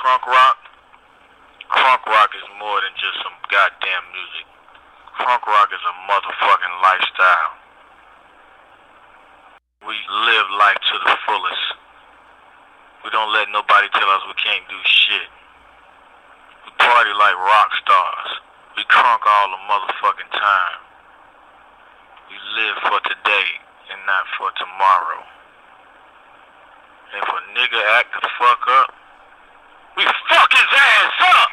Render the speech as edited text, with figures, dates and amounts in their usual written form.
crunk rock? Crunk rock is more than just some goddamn music. Crunk rock is a motherfucking lifestyle. We live life to the fullest. We don't let nobody tell us we can't do shit. We party like rock stars. We crunk all the motherfucking time. We live for today and not for tomorrow. And if a nigga act the fuck up, we fuck his ass up!